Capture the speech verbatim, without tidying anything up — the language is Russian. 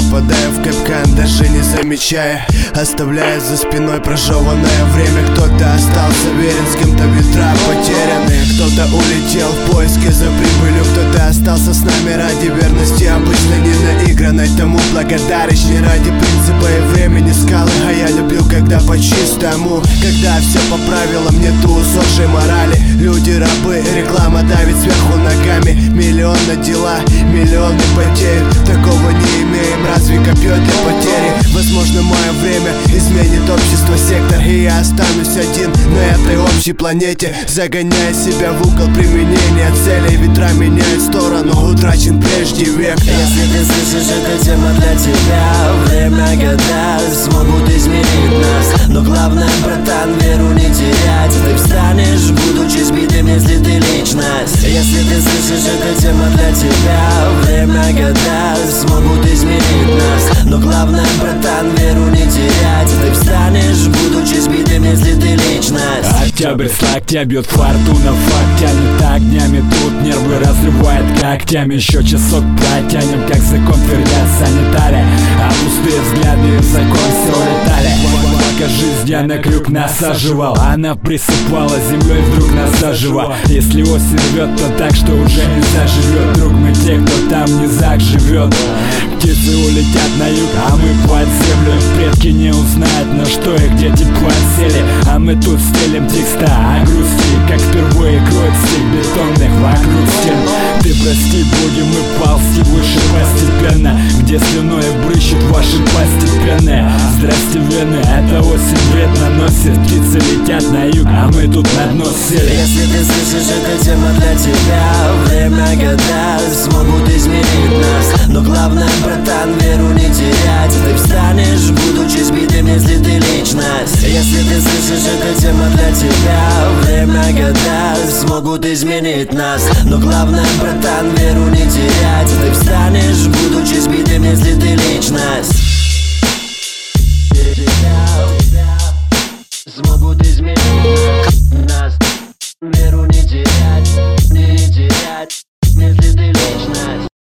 попадаю в капкан, даже не замечая, оставляя за спиной прожеванное время. Кто-то остался верен, с кем-то ветра потеряны, кто-то улетел в поиске за прибылью, кто-то остался с нами ради верности, обычно не наигранной. Тому благодаришь не ради принципа и времени скалы, а я люблю, когда по-чистому, когда все по правилам, нету усохшей морали. Люди рабы, реклама давит сверху ногами, миллионы дела, миллионы потерь. Такого не имеем, разве копье для потери? Возможно, мое время изменит общество, сектор, и я останусь один на этой общей планете, загоняя себя в угол применения целей. Ветра меняют сторону, утрачен прежде век. Если ты слышишь, эта тема для тебя. Время, года смогут изменить нас, но главное, братан, веру не терять. Ты встанешь, будучи сбитым, если ты личность. Если ты слышишь, эта тема для тебя. Время, года смогут изменить нас, но главное, братан, веру не терять. Ты встанешь, будучи сбитым, если ты личность. Октябрь с локтя бьет фортуна, факт тянет огнями, тут нервы разрывает когтями. Еще часок протянем, как закон твердят санитария, а пустые взгляды в закон все улетали. Пока жизнь я на крюк насаживал, она присыпала землей, вдруг нас заживо. Если осень рвет, то так, что уже не заживет. Друг, мы те, кто там не живет. Птицы улетят на юг, а мы под землю. Предки не узнают, на что и где тепло сели, а мы тут стелим текста о грусти, как впервые кроет стих бетонных вокруг стен. Ты прости, будем мы ползти выше постепенно, где слюной брыщут ваши постепенные. Здрасте, вены, это осень вред наносит. Птицы летят на юг, а мы тут на дно сели. Если ты слышишь, эта тема для тебя. Время, года смогут изменить нас, но главное, братан, веру не терять. Ты встанешь, будучи сбитым, если ты личность. Если ты слышишь, эта тема для тебя. Время, года смогут изменить нас, но главное, братан, веру не терять. Ты встанешь, будучи сбитым, если ты личность.